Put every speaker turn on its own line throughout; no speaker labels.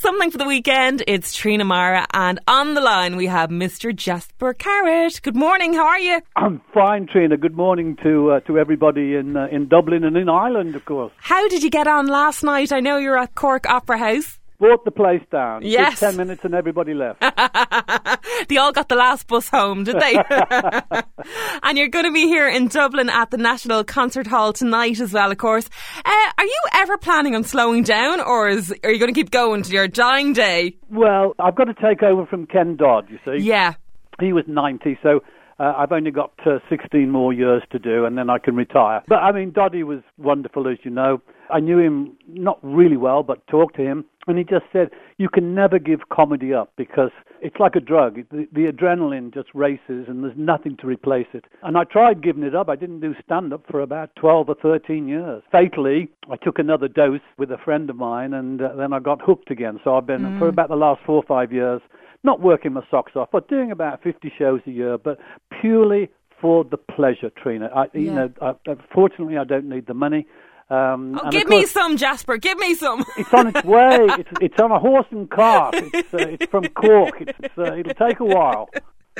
Something for the weekend. It's Trina Mara, and on the line we have Mr. Jasper Carrott. Good morning, how are you?
I'm fine, Trina. Good morning to everybody in Dublin and in Ireland, of course.
How did you get on last night? I know you're at Cork Opera House.
Brought the place down.
Yes.
Took 10 minutes and everybody left.
They all got the last bus home, did they? And you're going to be here in Dublin at the National Concert Hall tonight as well, of course. Are you ever planning on slowing down, or are you going to keep going to your dying day?
Well, I've got to take over from Ken Dodd, you see.
Yeah.
He was 90, so I've only got 16 more years to do, and then I can retire. But, I mean, Doddy was wonderful, as you know. I knew him not really well, but talked to him, and he just said, you can never give comedy up because it's like a drug. The adrenaline just races, and there's nothing to replace it. And I tried giving it up. I didn't do stand-up for about 12 or 13 years. Fatally, I took another dose with a friend of mine, and then I got hooked again. So I've been, for about the last 4 or 5 years, not working my socks off, but doing about 50 shows a year, but purely for the pleasure, Trina. Fortunately, I don't need the money.
Give me some, Jasper. Give me some.
It's on its way. It's on a horse and cart. It's from Cork. It'll take a while.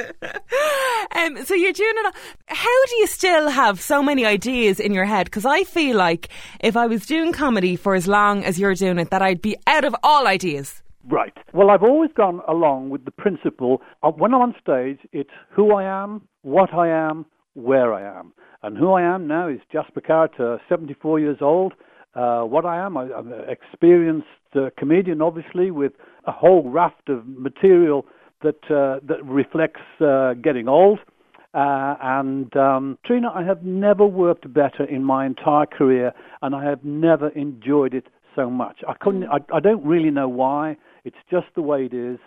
So you're doing it. How do you still have so many ideas in your head? Because I feel like if I was doing comedy for as long as you're doing it, that I'd be out of all ideas.
Right. Well, I've always gone along with the principle of when I'm on stage, it's who I am, what I am, where I am. And who I am now is Jasper Carrott, 74 years old. What I am, I'm an experienced comedian, obviously, with a whole raft of material that reflects getting old. Trina, I have never worked better in my entire career, and I have never enjoyed it so much. I don't really know why. It's just the way it is.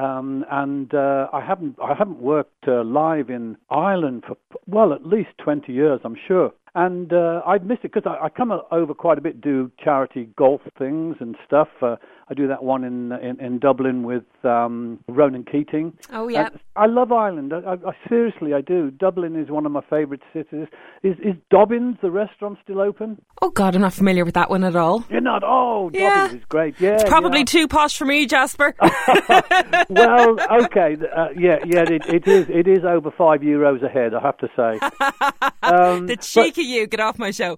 I haven't worked live in Ireland for, at least 20 years, I'm sure. And I'd miss it because I come over quite a bit, do charity golf things and stuff. I do that one in Dublin with Ronan Keating.
Oh, yeah.
I love Ireland. I seriously, I do. Dublin is one of my favourite cities. Is Dobbins, the restaurant, still open?
Oh, God, I'm not familiar with that one at all.
You're not? Oh, Dobbins is great. Yeah,
it's probably too posh for me, Jasper.
Well, okay. It is over €5 a head, I have to say.
The cheek of you, get off my show.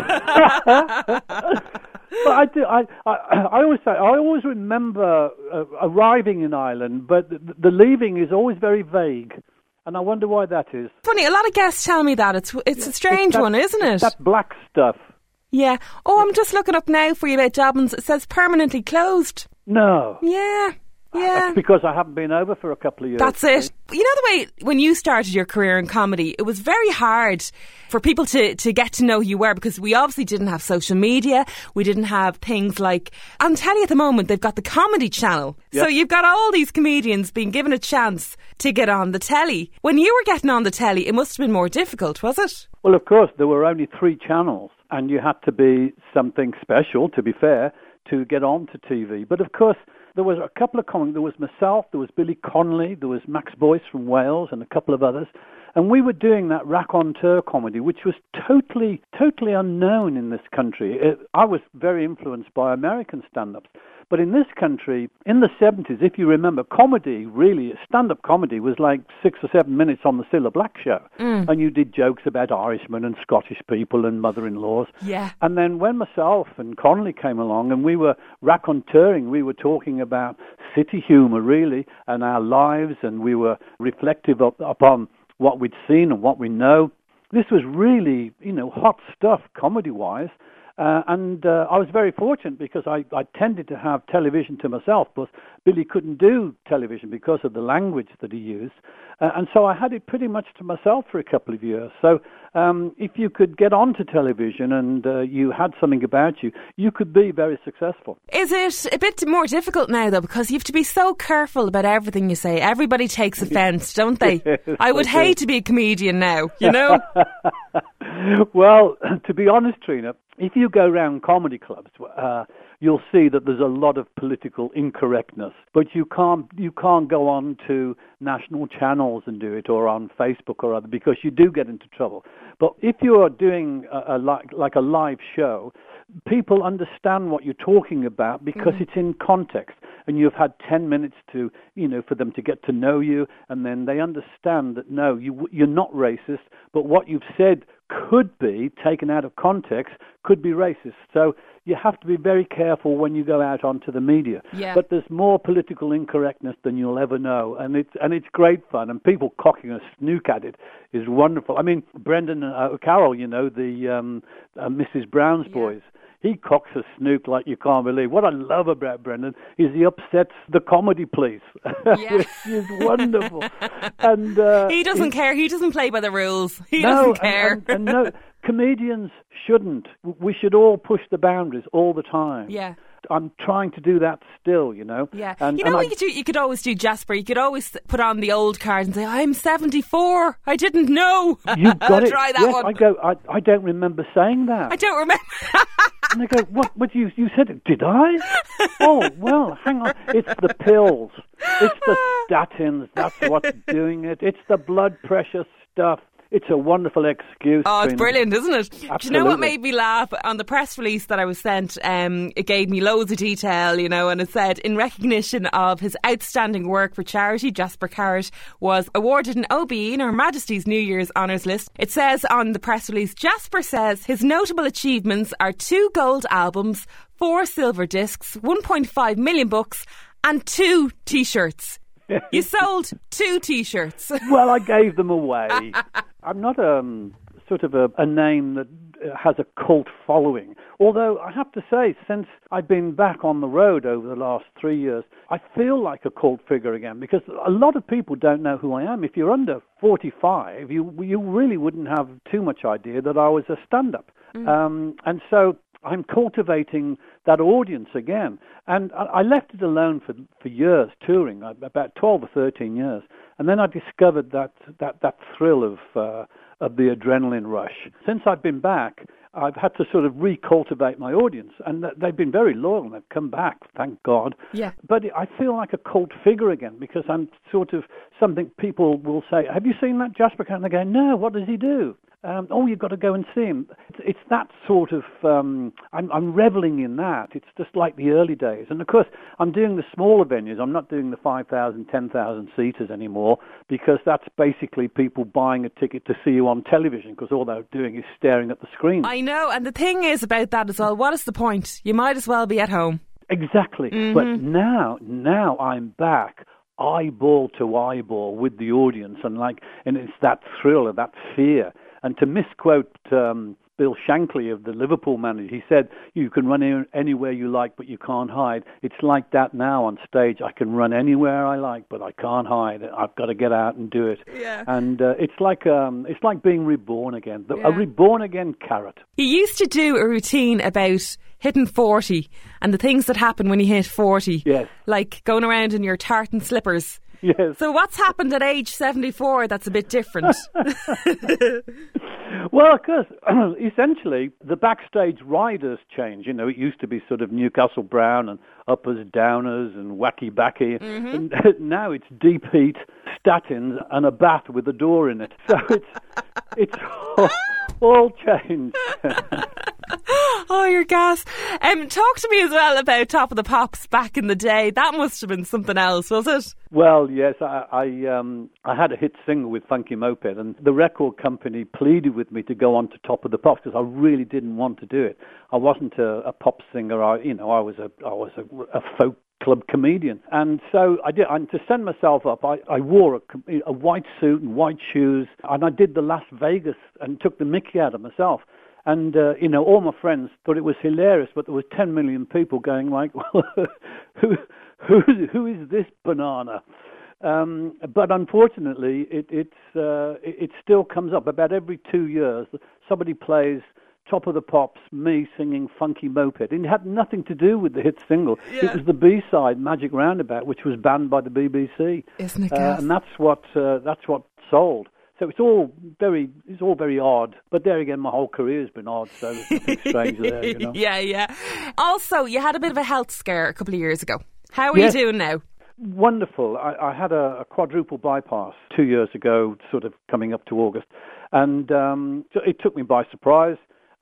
But I do. I always remember arriving in Ireland, but the leaving is always very vague, and I wonder why that is.
Funny, a lot of guests tell me that it's a strange one, isn't it?
That black stuff.
Yeah. Oh, I'm just looking up now for you about Dobbins. It says permanently closed.
No.
Yeah.
That's because I haven't been over for a couple of years.
That's it. You know the way when you started your career in comedy, it was very hard for people to get to know who you were because we obviously didn't have social media. We didn't have things like, I'm telling you at the moment, they've got the Comedy Channel. Yep. So you've got all these comedians being given a chance to get on the telly. When you were getting on the telly, it must have been more difficult, was it?
Well, of course, there were only 3 channels and you had to be something special, to be fair, to get on to TV. But of course, there was a couple of comics. There was myself, there was Billy Connolly, there was Max Boyce from Wales and a couple of others. And we were doing that raconteur comedy, which was totally unknown in this country. I was very influenced by American stand-ups. But in this country, in the 70s, if you remember, comedy, really, stand-up comedy was like 6 or 7 minutes on the Cilla Black show. And you did jokes about Irishmen and Scottish people and mother-in-laws.
Yeah.
And then when myself and Connolly came along and we were raconteuring, we were talking about city humour, really, and our lives, and we were reflective upon what we'd seen and what we know. This was really, hot stuff, comedy-wise. I was very fortunate because I tended to have television to myself, but Billy couldn't do television because of the language that he used. And so I had it pretty much to myself for a couple of years. So if you could get onto television and you had something about you, you could be very successful.
Is it a bit more difficult now, though, because you have to be so careful about everything you say? Everybody takes offence, don't they? Yes, I would hate to be a comedian now, you know?
Well, to be honest, Trina, if you go around comedy clubs, you'll see that there's a lot of political incorrectness. But you can't go on to national channels and do it, or on Facebook or other, because you do get into trouble. But if you are doing a live show, people understand what you're talking about because it's in context. And you've had 10 minutes to, for them to get to know you, and then they understand that, no, you're not racist, but what you've said could be, taken out of context, could be racist. So you have to be very careful when you go out onto the media.
Yeah.
But there's more political incorrectness than you'll ever know, and it's great fun, and people cocking a snook at it is wonderful. I mean, Brendan O'Carroll, the Mrs. Brown's boys, he cocks a snook like you can't believe. What I love about Brendan is he upsets the comedy police, which is wonderful. And
he doesn't care. He doesn't play by the rules. He
no,
doesn't care.
And no, comedians shouldn't. We should all push the boundaries all the time.
Yeah.
I'm trying to do that still,
Yeah.
And,
you could always do, Jasper, you could always put on the old card and say, I'm 74. I didn't know.
You've got it.
Try that
yes,
one.
I don't remember saying that.
I don't remember.
And they go, what you said it, did I? Oh, well, hang on. It's the pills. It's the statins. That's what's doing it. It's the blood pressure stuff. It's a wonderful excuse.
Oh, it's brilliant, isn't it?
Absolutely.
Do you know what made me laugh? On the press release that I was sent, it gave me loads of detail, and it said, in recognition of his outstanding work for charity, Jasper Carrott was awarded an OBE in Her Majesty's New Year's Honours List. It says on the press release, Jasper says his notable achievements are 2 gold albums, 4 silver discs, 1.5 million books and 2 T-shirts. You sold 2 T-shirts.
Well, I gave them away. I'm not sort of a name that has a cult following. Although I have to say, since I've been back on the road over the last 3 years, I feel like a cult figure again, because a lot of people don't know who I am. If you're under 45, you really wouldn't have too much idea that I was a stand-up. And so I'm cultivating that audience again. And I left it alone for years, touring, about 12 or 13 years. And then I discovered that thrill of the adrenaline rush. Since I've been back, I've had to sort of recultivate my audience. And they've been very loyal, and they've come back, thank God.
Yeah.
But I feel like a cult figure again, because I'm sort of something people will say, have you seen that Jasper Carrott? And they go, no, what does he do? You've got to go and see him. It's that sort of, I'm reveling in that. It's just like the early days. And of course, I'm doing the smaller venues. I'm not doing the 5,000, 10,000 seaters anymore, because that's basically people buying a ticket to see you on television, because all they're doing is staring at the screen.
I know. And the thing is about that as well, what is the point? You might as well be at home.
Exactly. Mm-hmm. But now I'm back eyeball to eyeball with the audience, and it's that thrill of that fear. And to misquote Bill Shankly of the Liverpool manager, he said, you can run anywhere you like, but you can't hide. It's like that now on stage. I can run anywhere I like, but I can't hide. I've got to get out and do it.
Yeah.
And it's like being reborn again, a reborn again Carrott.
He used to do a routine about hitting 40 and the things that happen when you hit 40.
Yes. Like
going around in your tartan slippers.
Yes.
So what's happened at age 74 that's a bit different?
Well, because essentially the backstage riders change. It used to be sort of Newcastle Brown and uppers, downers and wacky backy. Mm-hmm. And now it's deep heat, statins and a bath with a door in it. So it's all changed.
Oh, you're gas. Talk to me as well about Top of the Pops back in the day. That must have been something else, was it?
Well, yes. I had a hit single with Funky Moped, and the record company pleaded with me to go on to Top of the Pops because I really didn't want to do it. I wasn't a pop singer. I was a folk club comedian, and so I did. And to send myself up, I wore a white suit and white shoes, and I did the Las Vegas and took the mickey out of myself. And, all my friends thought it was hilarious, but there was 10 million people going like, well, who is this banana? But unfortunately, it still comes up. About every 2 years, somebody plays Top of the Pops, me singing Funky Moped. And it had nothing to do with the hit single. Yeah. It was the B-side, Magic Roundabout, which was banned by the BBC.
Isn't it, gas?
And that's what sold. So it's all very odd. But there again, my whole career has been odd, so there's nothing strange there,
Yeah. Also, you had a bit of a health scare a couple of years ago. How are you doing now?
Wonderful. I had a quadruple bypass 2 years ago, sort of coming up to August. And so it took me by surprise.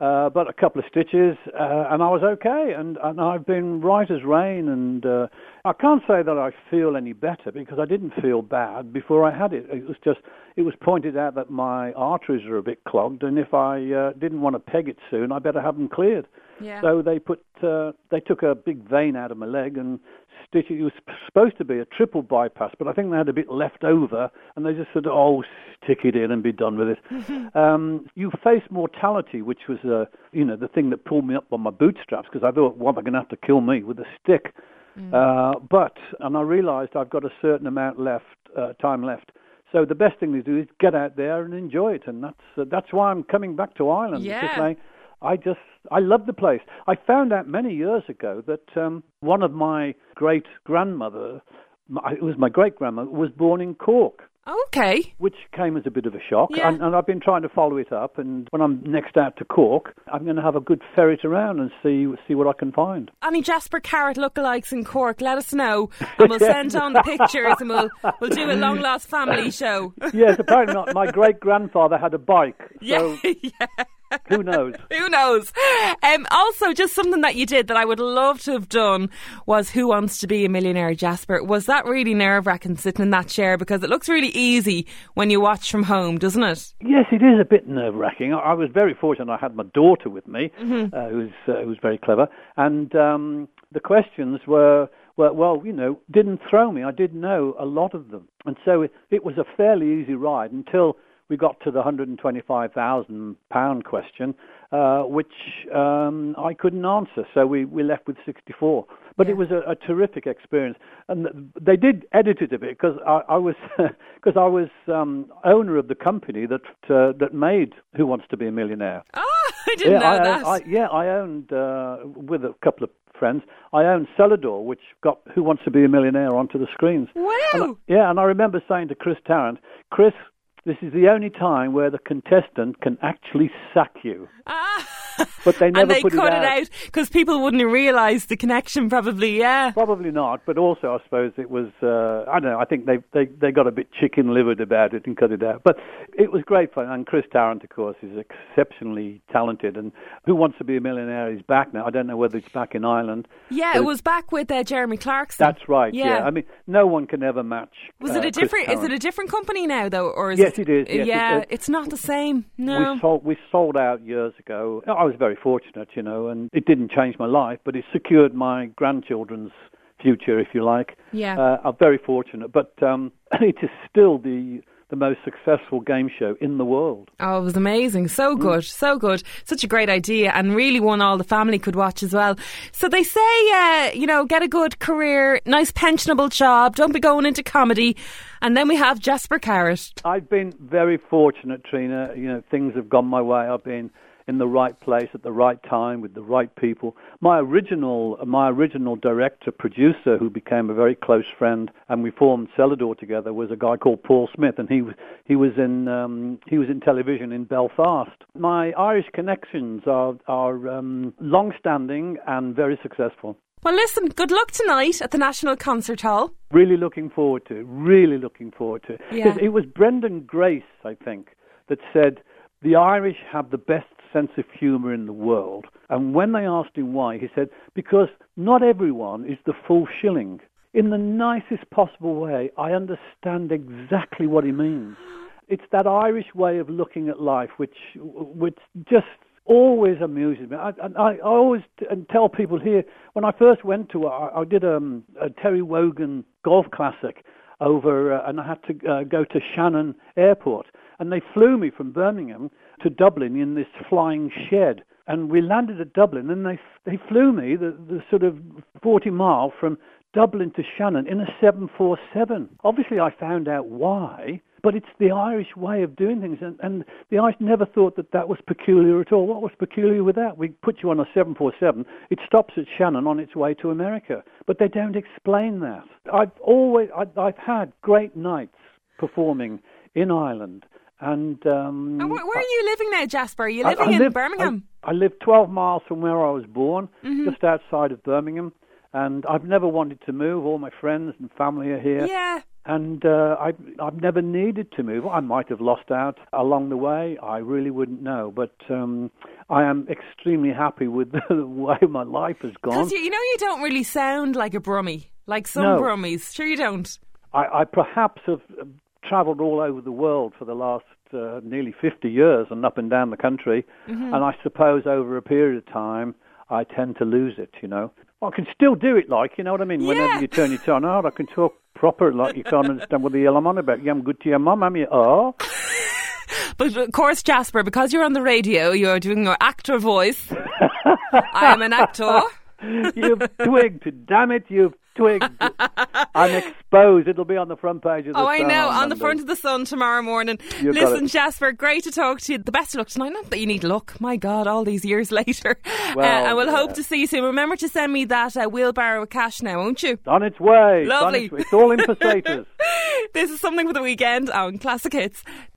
but a couple of stitches, and I was okay. And I've been right as rain, and I can't say that I feel any better because I didn't feel bad before I had it. It was pointed out that my arteries are a bit clogged, and if I didn't want to peg it soon, I better have them cleared.
Yeah.
So they took a big vein out of my leg and stitched it. It was supposed to be a triple bypass, but I think they had a bit left over, and they just said, "Oh, stick it in and be done with it." You face mortality, which was the thing that pulled me up on my bootstraps, because I thought, "Well, they're going to have to kill me with a stick." And I realised I've got a certain amount time left. So the best thing to do is get out there and enjoy it, and that's why I'm coming back to Ireland.
Yeah.
Because I love the place. I found out many years ago that one of my great-grandmother, it was my great-grandmother, was born in Cork.
Okay.
Which came as a bit of a shock.
Yeah.
And I've been trying to follow it up. And when I'm next out to Cork, I'm going to have a good ferret around and see what I can find.
Any Jasper Carrott lookalikes in Cork, let us know. And we'll send on the pictures and we'll do a long-lost family show.
Yes, apparently not. My great-grandfather had a bike. So
yeah.
Who knows?
Who knows? Also, just something that you did that I would love to have done was Who Wants to Be a Millionaire, Jasper? Was that really nerve-wracking sitting in that chair? Because it looks really easy when you watch from home, doesn't it?
Yes, it is a bit nerve-wracking. I was very fortunate. I had my daughter with me, who was very clever. And the questions were, didn't throw me. I did know a lot of them. And so it was a fairly easy ride until we got to the £125,000 question, which I couldn't answer. So we left with 64. But it was a terrific experience, and they did edit it a bit because I was owner of the company that made Who Wants to Be a Millionaire.
Oh, I didn't know that.
I owned with a couple of friends. I owned Celador, which got Who Wants to Be a Millionaire onto the screens.
Wow!
And I remember saying to Chris Tarrant, "Chris, this is the only time where the contestant can actually sack you." But they never put it out. And they cut it out
because people wouldn't realise the connection, probably, yeah.
Probably not, but also I suppose it was, I don't know, I think they got a bit chicken-livered about it and cut it out. But it was great fun, and Chris Tarrant, of course, is exceptionally talented, and Who Wants to Be a Millionaire is back now. I don't know whether it's back in Ireland.
Yeah, it was back with Jeremy Clarkson.
That's right, yeah. I mean, no one can ever match
Was it a different? Is it a different company now, though? Or is
yes, it is. Yes,
it's not the same, no.
We sold out years ago. I was very fortunate, and it didn't change my life, but it secured my grandchildren's future, if you like.
Yeah.
I'm very fortunate, but it is still the most successful game show in the world.
Oh, it was amazing. So good, so good. Such a great idea, and really one all the family could watch as well. So they say, get a good career, nice pensionable job, don't be going into comedy, and then we have Jasper Carrott.
I've been very fortunate, Trina. Things have gone my way. I've been in the right place at the right time with the right people. My original director, producer, who became a very close friend, and we formed Celador together, was a guy called Paul Smith, and he was in television in Belfast. My Irish connections are long-standing and very successful.
Well, listen, good luck tonight at the National Concert Hall.
Really looking forward to it.
Yeah.
It was Brendan Grace, I think, that said, the Irish have the best sense of humour in the world. And when they asked him why, he said, because not everyone is the full shilling. In the nicest possible way, I understand exactly what he means. It's that Irish way of looking at life which just always amuses me. I always tell people here, when I first went to, I did a Terry Wogan golf classic over, and I had to go to Shannon Airport. And they flew me from Birmingham to Dublin in this flying shed. And we landed at Dublin, and they flew me the sort of 40 miles from Dublin to Shannon in a 747. Obviously, I found out why, but it's the Irish way of doing things. And the Irish never thought that was peculiar at all. What was peculiar with that? We put you on a 747. It stops at Shannon on its way to America. But they don't explain that. I've had great nights performing in Ireland. And where
are you living now, Jasper? Are you living in Birmingham?
I live 12 miles from where I was born, just outside of Birmingham. And I've never wanted to move. All my friends and family are here.
Yeah.
And I've never needed to move. I might have lost out along the way. I really wouldn't know. But I am extremely happy with the way my life has gone.
Because you don't really sound like a Brummie, like some Brummies. Sure you don't.
I perhaps have travelled all over the world for the last nearly 50 years and up and down the country. Mm-hmm. And I suppose over a period of time, I tend to lose it, Well, I can still do it, you know what I mean? Yeah. Whenever you turn your tone out, I can talk proper, you can't understand what the hell I'm on about. I'm good to your mum, am you? Oh.
But of course, Jasper, because you're on the radio, you're doing your actor voice. I am an actor.
You've twigged, damn it, you've twigged. I'm exposed. It'll be on the front page of the Sun.
Oh, I know, on
Monday.
the front of the Sun tomorrow morning. Listen, Jasper, great to talk to you. The best of luck tonight. Not that you need luck. My God, all these years later. Well, and we'll hope to see you soon. Remember to send me that wheelbarrow of cash now, won't you?
On its way.
Lovely.
It's all in pesetas.
This is Something for the Weekend on Classic Hits.